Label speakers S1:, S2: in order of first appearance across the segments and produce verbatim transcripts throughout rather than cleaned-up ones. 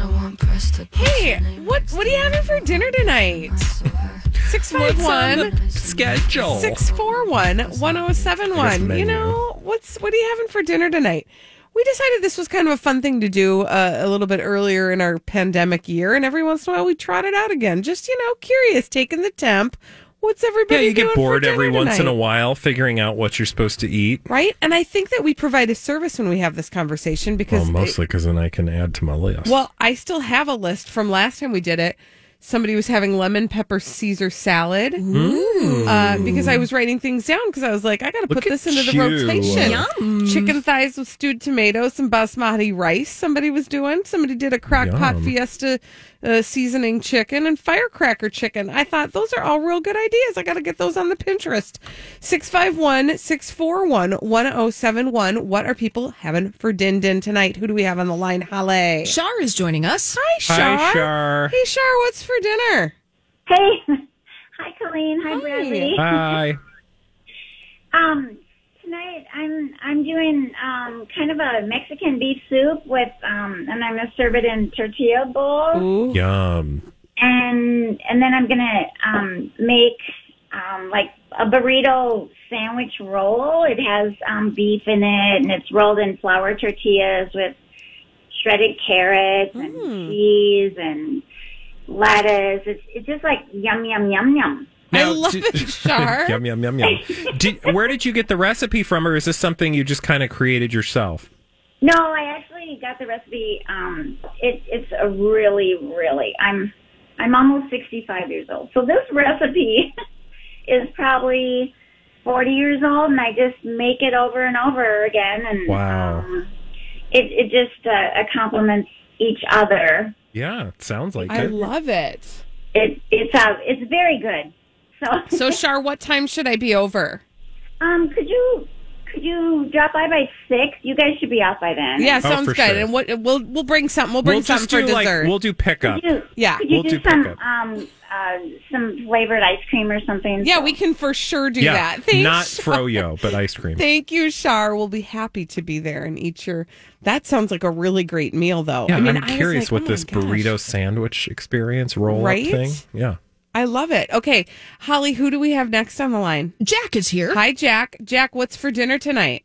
S1: Hey, what what are you having for dinner tonight? six five one
S2: schedule
S1: six four one one oh seven one. You know, what's what are you having for dinner tonight? We decided this was kind of a fun thing to do uh, a little bit earlier in our pandemic year, and every once in a while we trot it out again. Just, you know, curious, taking the temp. What's everybody
S2: Yeah, you
S1: doing
S2: get bored
S1: for
S2: every
S1: dinner
S2: once in a
S1: tonight?
S2: while figuring out what you're supposed to eat.
S1: Right? And I think that we provide a service when we have this conversation because...
S2: Well, mostly because then I can add to my list.
S1: Well, I still have a list from last time we did it. Somebody was having lemon pepper Caesar salad uh, because I was writing things down because I was like, I got to put
S2: Look
S1: this
S2: at
S1: into the
S2: you.
S1: rotation.
S3: Yum.
S1: Chicken thighs with stewed tomatoes, some basmati rice somebody was doing. Somebody did a crock pot
S2: Yum.
S1: fiesta uh, seasoning chicken and firecracker chicken. I thought those are all real good ideas. I got to get those on the Pinterest. six five one, six four one, one oh seven one. What are people having for din din tonight? Who do we have on the line? Halle.
S3: Shar is joining us.
S1: Hi, Shar.
S2: Hi, Shar.
S1: Hey, Shar, what's for dinner?
S4: Hey, hi Colleen, hi,
S1: Hi.
S4: Bradley.
S2: Hi.
S4: Um, tonight I'm I'm doing um kind of a Mexican beef soup with um, and I'm gonna serve it in tortilla bowls,
S1: Ooh.
S2: Yum.
S4: and and then I'm gonna um make um like a burrito sandwich roll. It has um beef in it, and it's rolled in flour tortillas with shredded carrots and
S1: Mm.
S4: cheese and lettuce. It's it's just like yum yum yum yum.
S1: I
S2: Now,
S1: love
S2: do-
S1: it, Shar.
S2: Yum, yum, yum, yum. Do, where did you get the recipe from, or is this something you just kind of created yourself?
S4: No, I actually got the recipe. Um, it, it's a really, really. I'm I'm almost sixty-five years old, so this recipe is probably forty years old, and I just make it over and over again. And
S2: Wow.
S4: um, it it just uh, complements each other.
S2: Yeah, it sounds like
S1: I
S2: it.
S1: love it.
S4: It it's uh, it's very good. So
S1: So, Shar, what time should I be over?
S4: um, could you could you drop by by six? You guys should be out by then.
S1: Yeah,
S2: Oh,
S1: sounds
S2: for
S1: good.
S2: sure.
S1: And what we'll we'll bring something. We'll bring
S2: We'll
S1: something
S2: just do
S1: for
S2: like
S1: dessert.
S2: we'll do pickup.
S4: Could you,
S1: Yeah.
S4: could you
S2: We'll
S4: do,
S2: do
S4: some
S2: pickup.
S4: um uh some flavored ice cream or something?
S1: yeah,
S4: So-
S1: we can for sure do
S2: yeah,
S1: that. Thanks,
S2: not
S1: Shar.
S2: froyo, but ice cream.
S1: Thank you, Shar. We'll be happy to be there and eat your. That sounds like a really great meal, though.
S2: Yeah,
S1: I mean,
S2: I'm
S1: I was
S2: curious
S1: like,
S2: what
S1: oh my
S2: this
S1: gosh.
S2: burrito sandwich experience roll up
S1: Right?
S2: thing. Yeah.
S1: I love it. Okay, Holly, who do we have next on the line?
S3: Jack is here.
S1: Hi, Jack. Jack, what's for dinner tonight?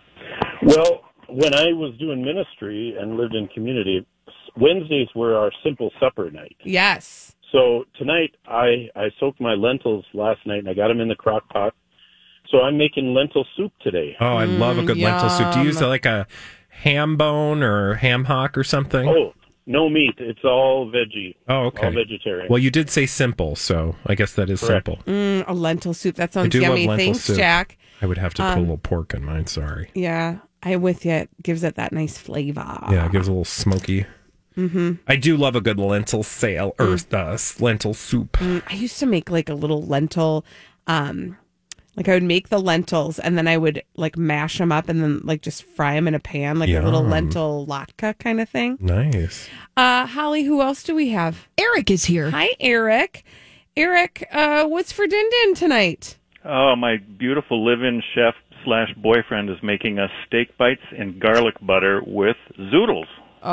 S5: Well, when I was doing ministry and lived in community, Wednesdays were our simple supper night.
S1: Yes.
S5: So tonight, I, I soaked my lentils last night, and I got them in the crock pot. So I'm making lentil soup today.
S2: Oh, I love a good lentil soup. Do you use
S1: yum.
S2: like a ham bone or ham hock or something?
S5: Oh, no meat. It's all veggie.
S2: Oh, okay.
S5: All vegetarian.
S2: Well, you did say simple, so I guess that is
S5: Correct.
S2: simple.
S1: Mm, a lentil soup. That sounds
S2: do love
S1: yummy.
S2: lentil
S1: Thanks,
S2: soup.
S1: Jack.
S2: I would have to put
S1: Um,
S2: a little pork in mine. Sorry.
S1: Yeah, I'm with you. It gives it that nice flavor.
S2: Yeah, it gives a little smoky. Mm-hmm. I do love a good lentil sail or uh, lentil soup.
S1: Mm, I used to make like a little lentil, um, like I would make the lentils and then I would like mash them up and then like just fry them in a pan, like a little
S2: Yum.
S1: lentil latke kind of thing.
S2: Nice.
S1: Uh, Holly, who else do we have?
S3: Eric is here.
S1: Hi, Eric. Eric, uh, what's for din din tonight?
S6: Oh, my beautiful live-in chef slash boyfriend is making us steak bites in garlic butter with zoodles.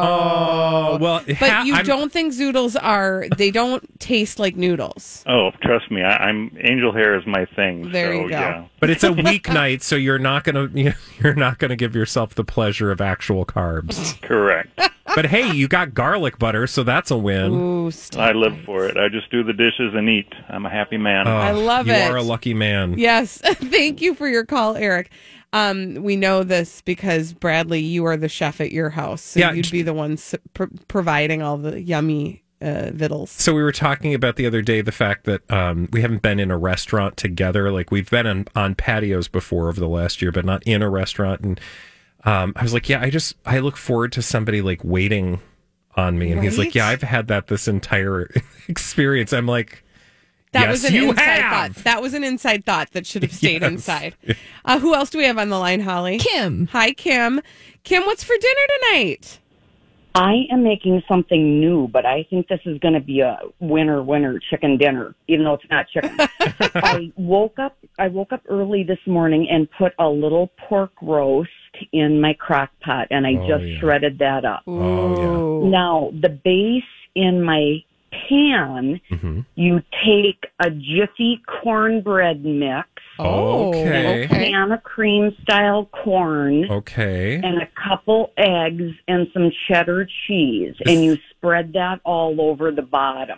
S2: Oh, well,
S1: But
S2: ha-
S1: you
S2: I'm-
S1: don't think zoodles are, they don't taste like noodles.
S6: Oh, trust me, I, I'm angel hair is my thing.
S1: There
S6: so,
S1: you go.
S6: Yeah.
S2: But it's a weeknight, so you're not gonna you're not gonna give yourself the pleasure of actual carbs.
S6: Correct.
S2: But hey, you got garlic butter, so that's a win.
S1: Ooh, steak
S6: I live
S1: bites.
S6: for it. I just do the dishes and eat. I'm a happy man.
S2: Oh,
S1: I love
S2: you
S1: it.
S2: You are a lucky man.
S1: Yes. Thank you for your call, Eric. Um, we know this because Bradley, you are the chef at your house, so
S2: Yeah,
S1: you'd
S2: j-
S1: be the one s- pr- providing all the yummy uh, vittles.
S2: So we were talking about the other day the fact that um, we haven't been in a restaurant together. Like we've been on, on patios before over the last year, but not in a restaurant. And um, I was like, yeah, I just I look forward to somebody like waiting on me. And he's like,
S1: Right?
S2: yeah, I've had that this entire experience. I'm like,
S1: That
S2: yes,
S1: was an
S2: you
S1: inside
S2: have.
S1: thought. That was an inside thought that should have stayed
S2: Yes.
S1: inside. Uh, who else do we have on the line, Holly?
S3: Kim.
S1: Hi, Kim. Kim, what's for dinner tonight?
S7: I am making something new, but I think this is going to be a winner, winner chicken dinner, even though it's not chicken. I woke up, I woke up early this morning and put a little pork roast in my crock pot, and I
S2: Oh,
S7: just
S2: yeah.
S7: shredded that up.
S2: Oh, yeah.
S1: Ooh.
S7: Now, the base in my pan,
S2: Mm-hmm.
S7: you take a Jiffy cornbread mix,
S1: Oh,
S2: Okay.
S7: a can of cream style corn,
S2: Okay.
S7: and a couple eggs and some cheddar cheese, and you spread that all over the bottom.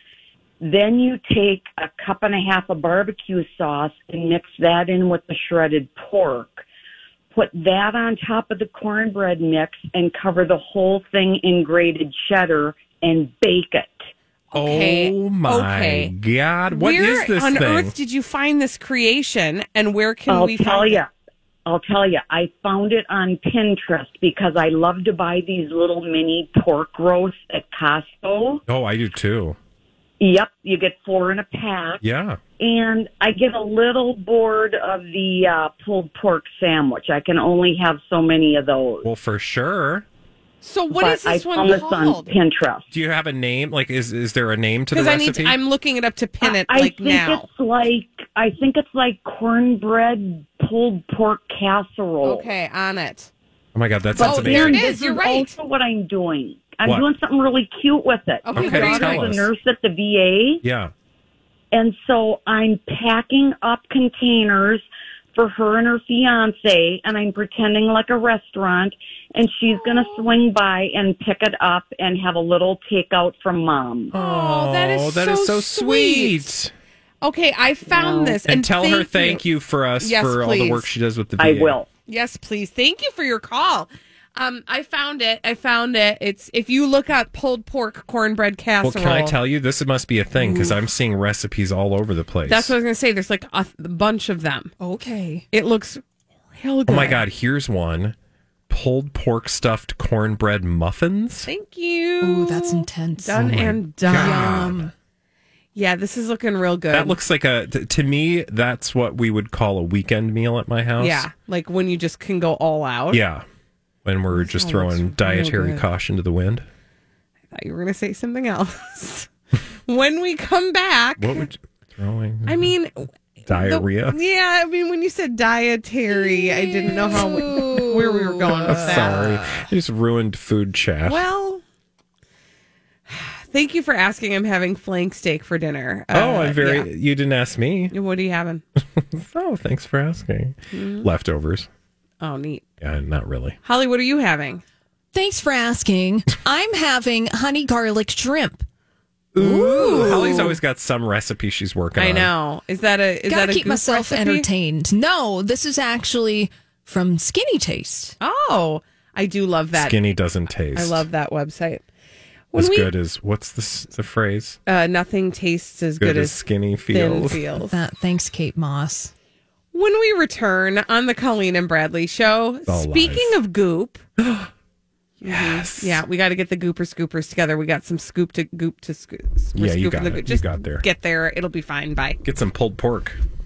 S7: Then you take a cup and a half of barbecue sauce and mix that in with the shredded pork. Put that on top of the cornbread mix and cover the whole thing in grated cheddar and bake it.
S1: Okay,
S2: Oh my
S1: okay.
S2: God! What is
S1: where
S2: this
S1: on
S2: thing?
S1: earth did you find this creation, and where can
S7: I'll
S1: we
S7: tell
S1: find
S7: you.
S1: it?
S7: I'll tell you, I found it on Pinterest because I love to buy these little mini pork roasts at Costco.
S2: Oh, I do too.
S7: Yep, you get four in a pack.
S2: Yeah.
S7: And I get a little bored of the uh, pulled pork sandwich. I can only have so many of those.
S2: Well, for sure.
S1: So what
S7: but
S1: is this
S7: I
S1: one
S7: found this
S1: called?
S7: on Pinterest.
S2: Do you have a name? Like, is is there a name to the
S1: Because I
S2: recipe?
S1: need. To, I'm looking it up to pin it
S7: I
S1: like
S7: think
S1: now.
S7: it's like I think it's like cornbread pulled pork casserole.
S1: Okay, on it.
S2: oh my God, that
S1: Oh,
S2: sounds
S1: there
S2: amazing.
S1: it
S7: This
S1: is. You're
S7: is
S1: right.
S7: also what I'm doing. I'm
S2: What?
S7: doing something really cute with it.
S1: Okay,
S7: My
S2: Okay,
S1: what are
S2: tell
S1: you
S7: daughter's
S2: us.
S7: a nurse at the V A.
S2: Yeah.
S7: And so I'm packing up containers for her and her fiance, and I'm pretending like a restaurant, and she's going to swing by and pick it up and have a little takeout from mom.
S1: Oh, that is
S2: Oh, that
S1: so
S2: is so
S1: sweet.
S2: sweet.
S1: Okay, I found
S7: No.
S1: this,
S2: And,
S1: and,
S2: tell her thank you. for us
S1: Yes,
S2: for all the
S1: please.
S2: work she does with the V A.
S7: I will.
S1: Yes, please. Thank you for your call. Um, I found it. I found it. It's if you look up pulled pork cornbread
S2: Well,
S1: casserole.
S2: can I tell you this must be a thing because I'm seeing recipes all over the place.
S1: That's what I was going to say. There's like a th- bunch of them.
S3: Okay.
S1: It looks real good.
S2: Oh my God! Here's one: pulled pork stuffed cornbread muffins.
S1: Thank you.
S3: Ooh, that's intense.
S1: Done
S2: Oh my
S1: and done.
S2: God.
S3: Yum.
S1: Yeah, this is looking real good.
S2: That looks like a t- to me. That's what we would call a weekend meal at my house.
S1: Yeah, like when you just can go all out.
S2: Yeah. When we're just
S1: all
S2: throwing
S1: looks
S2: dietary
S1: real good.
S2: caution to the wind.
S1: I thought you were going to say something else. When we come back,
S2: What would you, throwing?
S1: I mean,
S2: diarrhea.
S1: the- yeah, I mean, when you said dietary, I didn't know how we, where we were going with that.
S2: Sorry, I just ruined food chat.
S1: Well, thank you for asking. I'm having flank steak for dinner.
S2: oh,
S1: Uh,
S2: I'm very.
S1: yeah.
S2: You didn't ask me.
S1: What are you having?
S2: Oh, thanks for asking.
S1: Mm-hmm.
S2: Leftovers.
S1: Oh, neat.
S2: Yeah, not really.
S1: Holly, what are you having?
S3: Thanks for asking. I'm having honey garlic shrimp.
S2: Ooh, Holly's always got some recipe she's working
S1: I
S2: on.
S1: know. Is that a is
S3: Gotta
S1: that a
S3: keep
S1: Goop
S3: myself
S1: recipe?
S3: entertained. No, this is actually from Skinny Taste.
S1: Oh, I do love that.
S2: Skinny doesn't taste.
S1: I love that website. When
S2: as
S1: we
S2: good as what's the s- the phrase?
S1: uh, nothing tastes as
S2: Good,
S1: good,
S2: as
S1: as
S2: skinny
S1: thin
S2: feels.
S1: feels.
S3: That thanks, Kate Moss.
S1: When we return on the Colleen and Bradley show,
S2: All
S1: speaking
S2: live.
S1: of goop,
S2: Yes.
S1: yeah, we got to get the Gooper Scoopers together. We got some scoop to goop to scoop.
S2: Yeah, you got it. You
S1: Just
S2: got there.
S1: Get there. It'll be fine. Bye.
S2: Get some pulled pork.